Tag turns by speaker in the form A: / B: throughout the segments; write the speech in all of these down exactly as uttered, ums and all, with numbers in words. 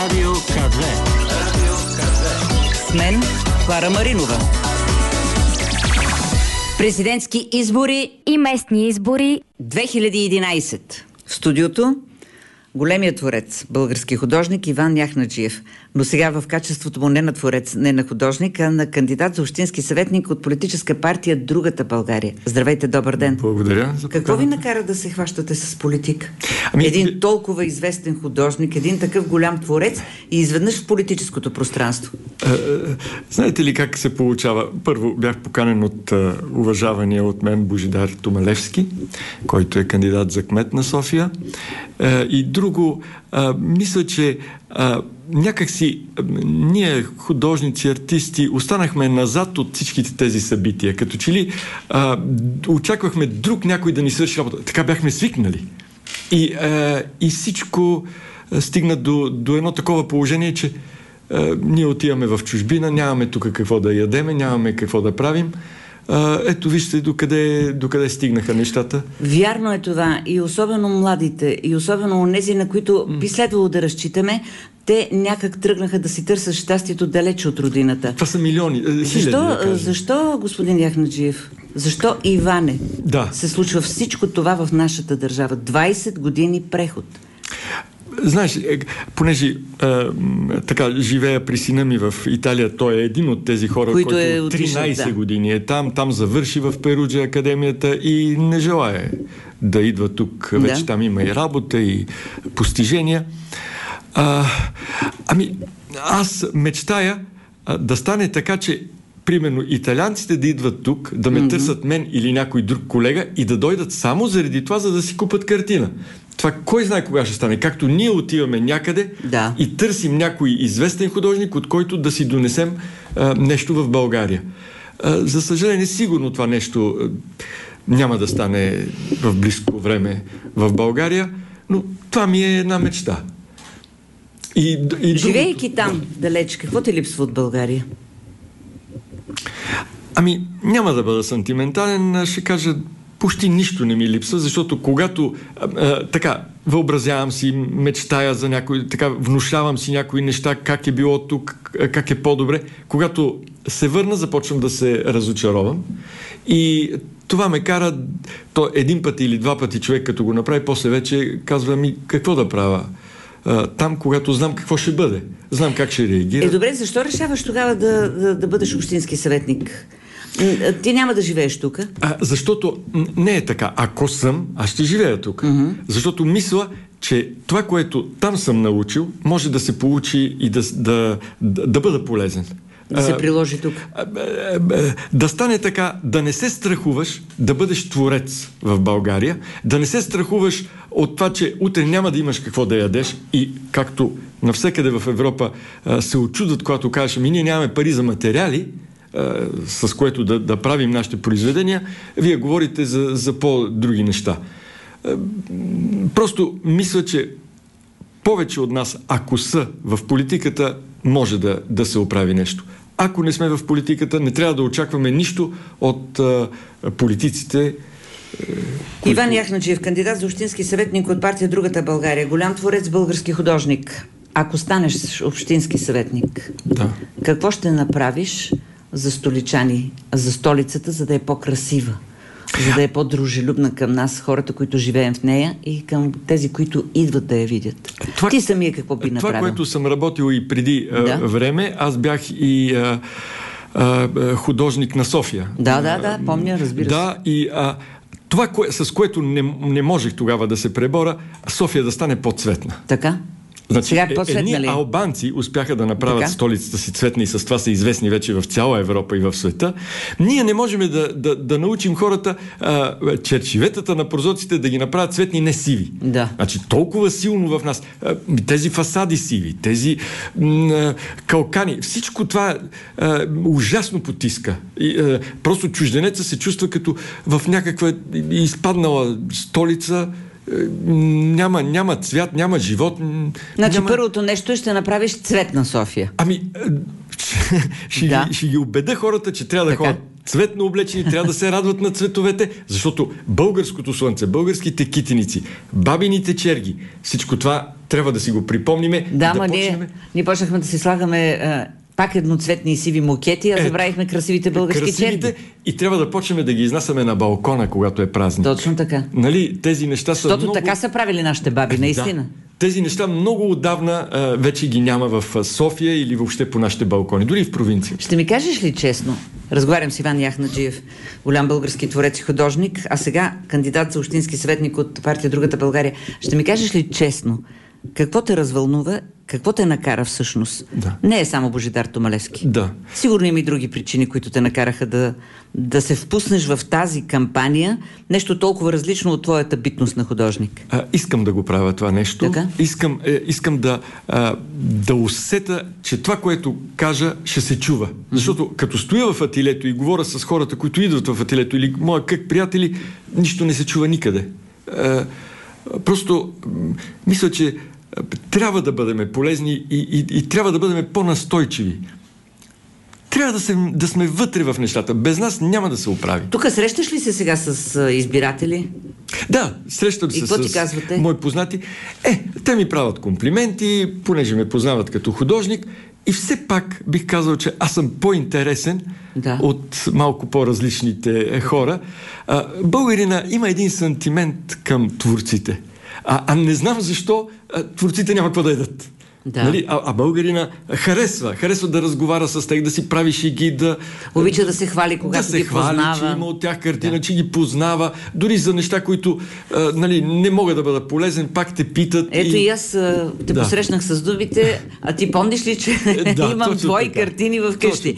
A: Радио КАТ-две. Радио КАТ-две.
B: С мен Клара Маринова. Президентски избори
C: и местни избори
B: две хиляди и единайсет. В студиото големият творец, български художник Иван Яхнаджиев. Но сега в качеството му не на творец, не на художник, а на кандидат за общински съветник от политическа партия Другата България. Здравейте, добър ден.
D: Благодаря за
B: Какво ви накара да се хващате с политика?
D: Ами...
B: Един толкова известен художник, един такъв голям творец и изведнъж в политическото пространство.
D: А, знаете ли как се получава? Първо бях поканен от а, уважавания от мен Божидар Томалевски, който е кандидат за кмет на София. А, и друго, а, мисля, че а, някакси а, ние, художници, артисти, останахме назад от всичките тези събития. Като че ли а, очаквахме друг някой да ни свърши работа. Така бяхме свикнали. И, а, и всичко а, стигна до, до едно такова положение, че а, ние отиваме в чужбина, нямаме тук какво да ядеме, нямаме какво да правим. А, ето вижте докъде, докъде стигнаха нещата.
B: Вярно е това. И особено младите, и особено онези, на които би следвало да разчитаме, те някак тръгнаха да си търсят щастието далече от родината.
D: Това са милиони, хиляди,
B: защо,
D: да
B: защо, господин Яхнаджиев, защо, Иване,
D: да.
B: се случва всичко това в нашата държава? двайсет години преход.
D: Знаеш, понеже а, така живея при сина ми в Италия, той е един от тези хора,
B: който
D: който
B: е
D: от тринайсет
B: да.
D: години е там, там завърши в Перуджа академията и не желае да идва тук. Да. Вече там има и работа, и постижения. А, ами, аз мечтая а, да стане така, че примерно италианците да идват тук, да ме mm-hmm. търсят мен или някой друг колега и да дойдат само заради това, за да си купат картина. Това кой знае кога ще стане. Както ние отиваме някъде
B: да. и
D: търсим някой известен художник, от който да си донесем а, нещо в България. А, за съжаление, сигурно това нещо а, няма да стане в близко време в България, но това ми е една мечта. И, и
B: Живейки
D: другото...
B: там далеч, какво те липсва от България?
D: Ами, няма да бъда сантиментален, ще кажа, почти нищо не ми липсва, защото когато а, а, така, въобразявам си, мечтая за някой, така, внушавам си някои неща, как е било тук, как е по-добре, когато се върна, започвам да се разочаровам и това ме кара, то един път или два пъти човек като го направи, после вече казва ми какво да правя там, когато знам какво ще бъде. Знам как ще реагира.
B: Е, добре, защо решаваш тогава да, да, да бъдеш общински съветник? Ти няма да живееш тук?
D: А, защото не е така. Ако съм, аз ще живея тук. Mm-hmm. Защото мисля, че това, което там съм научил, може да се получи и да, да, да, да бъда полезен.
B: Да се приложи тук.
D: Да стане така, да не се страхуваш да бъдеш творец в България, да не се страхуваш от това, че утре няма да имаш какво да ядеш и както навсекъде в Европа се очудват, когато кажеш, ами ние нямаме пари за материали, с което да, да правим нашите произведения, вие говорите за, за по-други неща. Просто мисля, че повече от нас, ако са в политиката, може да, да се оправи нещо. Ако не сме в политиката, не трябва да очакваме нищо от а, политиците.
B: Които... Иван Яхнаджиев, кандидат за общински съветник от партия Другата България, голям творец, български художник. Ако станеш общински съветник,
D: да.
B: какво ще направиш за столичани, за столицата, за да е по-красива? За да е по-дружелюбна към нас, хората, които живеем в нея и към тези, които идват да я видят. Това, Ти самия какво би направил?
D: Това, което съм работил и преди да. а, време, аз бях и а, а, художник на София.
B: Да, да, да, помня, разбира се.
D: Да, и а, това, кое, с което не, не можех тогава да се пребора, София да стане по-цветна.
B: Така?
D: Значи,
B: Сега е по-цветна ли?
D: Албанци успяха да направят така? Столицата си цветна и с това са известни вече в цяла Европа и в света. Ние не можем да, да, да научим хората а, черчиветата на прозорците да ги направят цветни, не сиви.
B: Да.
D: Значи толкова силно в нас. А, тези фасади сиви, тези м, калкани, всичко това а, ужасно потиска. И, а, просто чужденеца се чувства като в някаква изпаднала столица. Няма, няма цвят, няма живот.
B: Значи
D: няма...
B: първото нещо ще направиш цветна София.
D: Ами, ще, ще, да. ги, ще ги убеда хората, че трябва да ходят цветно облечени, трябва да се радват на цветовете, защото българското слънце, българските китеници, бабините черги, всичко това трябва да си го припомниме.
B: Да,
D: да
B: ма
D: почнем...
B: ние, ние почнахме да си слагаме а, пак едноцветни и сиви мукети, а е, забравихме красивите български
D: красивите,
B: черни.
D: И трябва да почнем да ги изнасяме на балкона, когато е празник.
B: Точно така.
D: Нали, тези неща са
B: Защото
D: много...
B: така са правили нашите баби, наистина.
D: Да. Тези неща много отдавна а, вече ги няма в София или въобще по нашите балкони, дори и в провинция.
B: Ще ми кажеш ли честно? Разговарям с Иван Яхнаджиев, голям български творец и художник, а сега кандидат за общински съветник от партия Другата България. Ще ми кажеш ли честно, какво те развълнува, какво те накара всъщност?
D: Да.
B: Не е само Божидар Томалевски.
D: Да.
B: Сигурно има и други причини, които те накараха да, да се впуснеш в тази кампания, нещо толкова различно от твоята битност на художник.
D: А, искам да го правя това нещо.
B: Така?
D: Искам, е, искам да, а, да усета, че това, което кажа, ще се чува. Защото mm-hmm. като стоя в ателието и говоря с хората, които идват в ателието, или моя как приятели, нищо не се чува никъде. А, просто м- мисля, че трябва да бъдем полезни и, и, и трябва да бъдем по-настойчиви. Трябва да, се, да сме вътре в нещата. Без нас няма да се оправи.
B: Тук срещаш ли се сега с а, избиратели?
D: Да, срещам се с мои познати. Е, те ми правят комплименти, понеже ме познават като художник и все пак бих казал, че аз съм по-интересен да. от малко по-различните хора. А, българина има един сантимент към творците. А, а не знам защо а, творците няма какво да едат. Да. Нали? А, а българина харесва. Харесва да разговаря с тях, да си прави шеги, да...
B: Обича да се хвали, когато
D: да
B: ги
D: хвали,
B: познава.
D: че има от тях картина,
B: да.
D: че ги познава. Дори за неща, които а, нали, не могат да бъдат полезен, пак те питат.
B: Ето и,
D: и
B: аз а, те да. посрещнах с дубите, а ти помниш ли, че
D: да,
B: имам твои
D: така.
B: картини в къщи?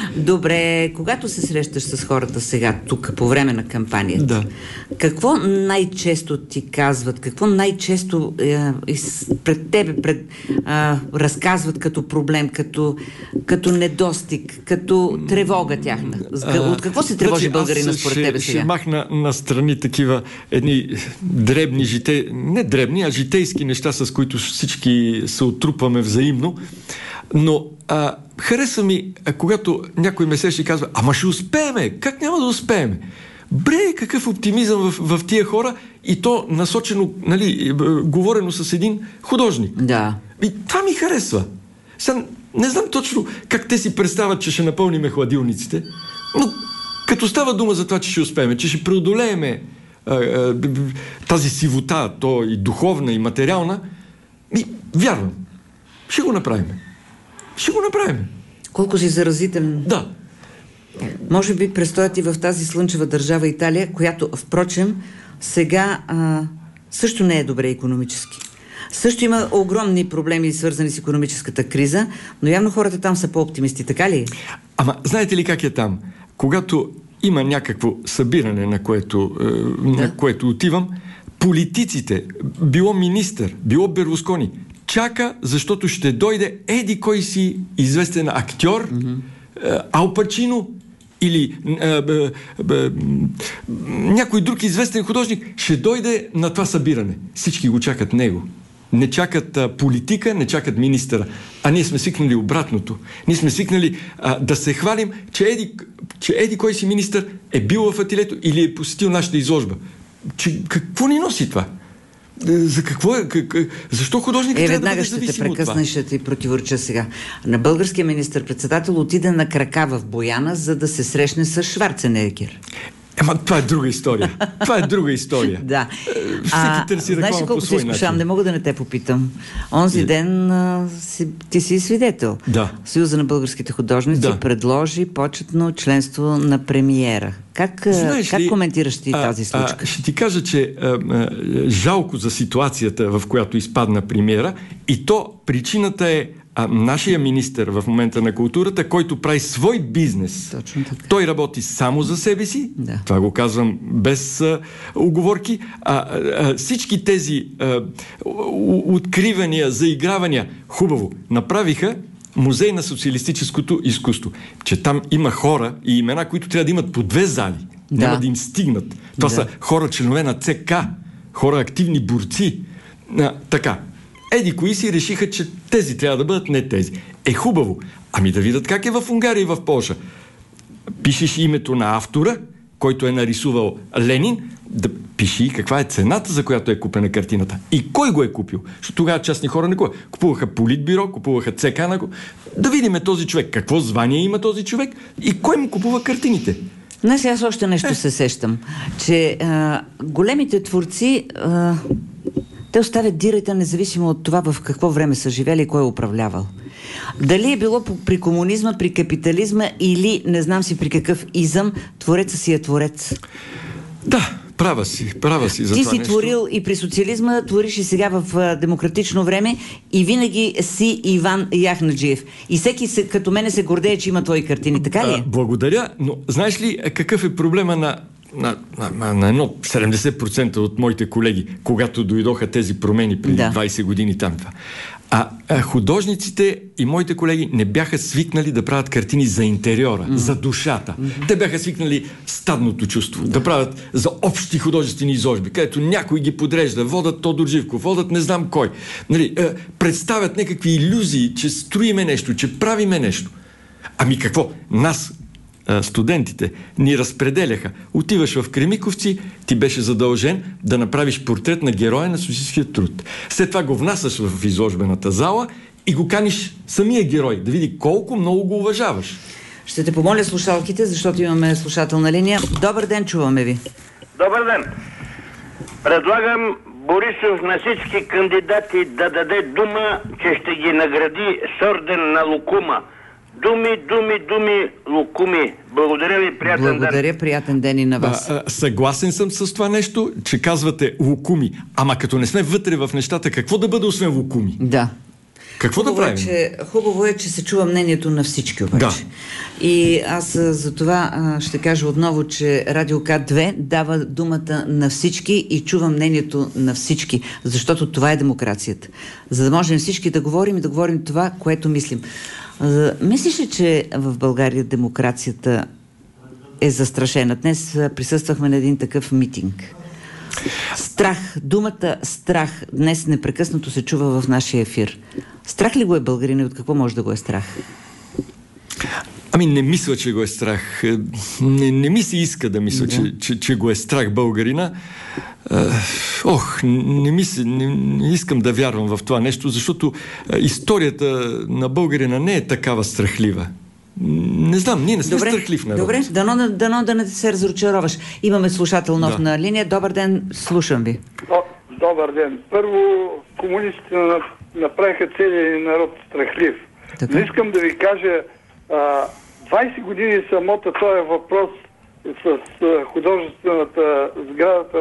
B: Добре, когато се срещаш с хората сега, тук, по време на кампанията,
D: да.
B: какво най-често ти казват, какво най-често е, пред тебе, пред, а, разказват като проблем, като, като недостиг, като тревога тяхна? От какво се тревожи
D: значи,
B: българина според
D: ще,
B: тебе сега?
D: Ще махна на страни такива едни дребни жите... не дребни, а житейски неща, с които всички се отрупваме взаимно. Но а, хареса ми, а, когато някой ме среща и казва: ама ще успееме! Как няма да успееме? Бре, какъв оптимизъм в, в тия хора, и то насочено, нали, говорено с един художник.
B: Да.
D: И това ми харесва. Сега не знам точно как те си представят, че ще напълниме хладилниците, но като става дума за това, че ще успеем, че ще преодолееме а, а, тази сивота, то и духовна, и материална, ми, вярвам. Ще го направим. Ще го направим.
B: Колко си заразителен.
D: Да.
B: Може би престоят и в тази слънчева държава Италия, която, впрочем, сега а, също не е добре икономически. Също има огромни проблеми, свързани с икономическата криза, но явно хората там са по-оптимисти, така ли? Ама,
D: знаете ли как е там? Когато има някакво събиране, на което, е, да. на което отивам, политиците, било министър, било Берлускони, чака, защото ще дойде еди кой си известен актьор, mm-hmm. е, Ал Пачино, или е, е, е, някой друг известен художник, ще дойде на това събиране. Всички го чакат него. Не чакат а, политика, не чакат министъра. А ние сме свикнали обратното. Ние сме свикнали а, да се хвалим, че еди, че еди кой си министър е бил в ателието или е посетил нашата изложба. Че, какво ни носи това? За какво е? Как, защо художникът
B: е,
D: трябва да бъде
B: зависим от това?
D: Веднага ще те прекъсна
B: и ще ти противореча сега. На българския министър-председател отиде на крака в Бояна, за да се срещне с Шварценегер.
D: Ема, това е друга история. Това е друга история.
B: Да.
D: Всеки търси реклама по свой начин.
B: Знаеш колко се изкушавам? Не мога да не те попитам. Онзи е. ден а, си, ти си свидетел.
D: Да.
B: Съюза на българските художници да. предложи почетно членство на премиера. Как, как ли, коментираш ти а, тази случка?
D: А, ще ти кажа, че а, а, жалко за ситуацията, в която изпадна премиера, и то причината е а нашия министър в момента на културата, който прави свой бизнес.
B: Точно така.
D: Той работи само за себе си,
B: да.
D: Това го казвам без а, уговорки, а, а всички тези а, откривания, заигравания, хубаво, направиха музей на социалистическото изкуство. Че там има хора и имена, които трябва да имат по две зали. Да. Няма да им стигнат. Това да. са хора, членове на ЦК, хора активни борци. А, така. Еди кои си решиха, че тези трябва да бъдат, не тези. Е, хубаво. Ами да видят как е в Унгария и в Полша. Пишеш името на автора, който е нарисувал Ленин, да пиши каква е цената, за която е купена картината. И кой го е купил? Защото тогава частни хора не купуваха. Купуваха Политбюро, купуваха ЦК на го. Да видим този човек, какво звание има този човек и кой му купува картините.
B: Днес аз още нещо е. се сещам, че а, големите творци а, те оставят дирата независимо от това в какво време са живели и кой е управлявал. Дали е било при комунизма, при капитализма или не знам си при какъв изъм, твореца си е творец.
D: Да, права си, права си за
B: Ти
D: това
B: си
D: нещо.
B: творил и при социализма, твориш и сега в а, демократично време и винаги си Иван Яхнаджиев. И всеки се, като мене се гордее, че има твои картини. Така ли е?
D: А, благодаря, но знаеш ли какъв е проблема на На, на, на едно седемдесет процента от моите колеги, когато дойдоха тези промени преди да. двайсет години там това. А, а художниците и моите колеги не бяха свикнали да правят картини за интериора, mm-hmm. за душата. Mm-hmm. Те бяха свикнали стадното чувство, да правят за общи художествени изложби, където някой ги подрежда, водят Тодор Живков, водят не знам кой. Нали, е, представят някакви илюзии, че строиме нещо, че правиме нещо. Ами какво? Нас, студентите, ни разпределяха. Отиваш в Кремиковци, ти беше задължен да направиш портрет на героя на социалистическия труд. След това го внасяш в изложбената зала и го каниш самия герой, да види колко много го уважаваш.
B: Ще те помоля слушалките, защото имаме слушателна линия. Добър ден, чуваме ви.
C: Добър ден. Предлагам Борисов на всички кандидати да даде дума, че ще ги награди с орден на Лукума. Думи, думи, думи, лукуми. Благодаря ви, приятен
B: Благодаря,
C: ден.
B: Благодаря, приятен ден и на вас.
D: А, а, съгласен съм с това нещо, че казвате лукуми. Ама като не сме вътре в нещата, какво да бъде освен лукуми?
B: Да.
D: Какво
B: хубаво
D: да правим?
B: Е, че, хубаво е, че се чува мнението на всички обаче. Да. И аз за това а, ще кажа отново, че Радио К две дава думата на всички и чува мнението на всички, защото това е демокрацията. За да можем всички да говорим и да говорим това, което мислим. А, мислиш ли, че в България демокрацията е застрашена? Днес присъствахме на един такъв митинг. Страх. Думата страх днес непрекъснато се чува в нашия ефир. Страх ли го е българин и от какво може да го е страх?
D: Ами не мисля, че го е страх. Не, не ми се иска да мисля, да. Че, че, че го е страх българина. Ох, не, ми се, не, не искам да вярвам в това нещо, защото историята на българина не е такава страхлива. Не знам, ние не сме
B: добре,
D: страхлив народ.
B: Добре, дано, дано да не се разочароваш. Имаме слушател нов
D: да.
B: на линия. Добър ден, слушам ви.
E: О, добър ден. Първо, комунистите направиха целия народ страхлив.
B: Така?
E: Но искам да ви кажа, двайсет години самота този въпрос с художествената сградата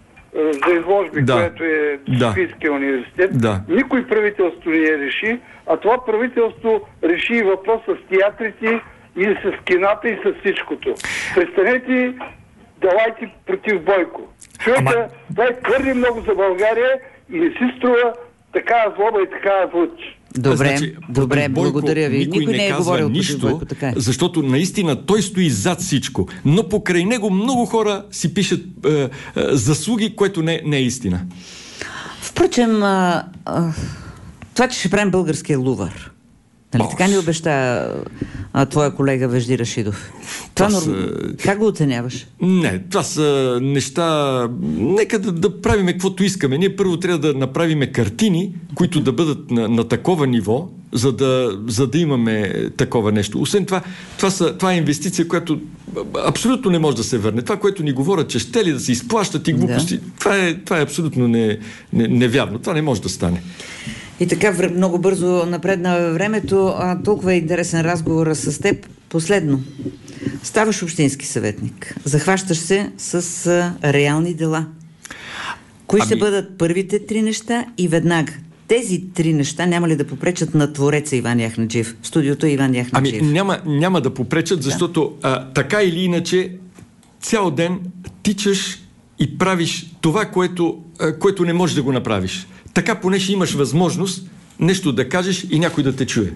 E: за изложби,
D: да.
E: което е Софийския
D: да.
E: университет.
D: Да.
E: Никой правителство не я реши, а това правителство реши и въпрос с театрите и с кината и с всичкото. Престанете давайте против Бойко. Човека, Ама... това е твърде много за България и не си струва такава злоба и такава звуч.
B: Добре,
D: значи,
B: добре,
D: Бойко,
B: благодаря ви.
D: Никой, никой не, не е говорил нищо, Бойко, така е. Защото наистина той стои зад всичко. Но покрай него много хора си пишат е, е, заслуги, което не, не е истина.
B: Впрочем, а, а, това, че ще правим българския Лувър, нали, така ни обеща а, твоя колега Вежди Рашидов. Това, това норм... са... Как го оценяваш?
D: Не, това са неща... Нека да, да правиме каквото искаме. Ние първо трябва да направиме картини, които да бъдат на, на такова ниво, за да, за да имаме такова нещо. Освен това, това, са, това е инвестиция, която абсолютно не може да се върне. Това, което ни говорят, че ще ли да се изплащат и глупости, да. това, е, това е абсолютно не, не, невярно. Това не може да стане.
B: И така много бързо напредна времето. А, толкова е интересен разговор с теб. Последно. Ставаш общински съветник. Захващаш се с а, реални дела. Кои ами... ще бъдат първите три неща и веднага? Тези три неща няма ли да попречат на твореца Иван Яхнаджиев? В студиото е Иван Яхнаджиев.
D: Ами няма, няма да попречат, защото да. а, така или иначе цял ден тичаш и правиш това, което, а, което не можеш да го направиш. Така поне ще имаш възможност нещо да кажеш и някой да те чуе.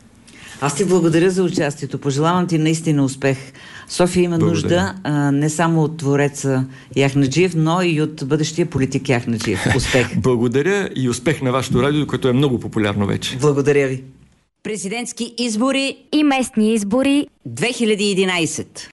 B: Аз ти благодаря за участието. Пожелавам ти наистина успех. София има благодаря. нужда а, не само от твореца Яхнаджиев, но и от бъдещия политик Яхнаджиев. Успех.
D: Благодаря и успех на вашето радио, което е много популярно вече.
B: Благодаря ви. Президентски избори
F: и местни избори
B: две хиляди и единайсет.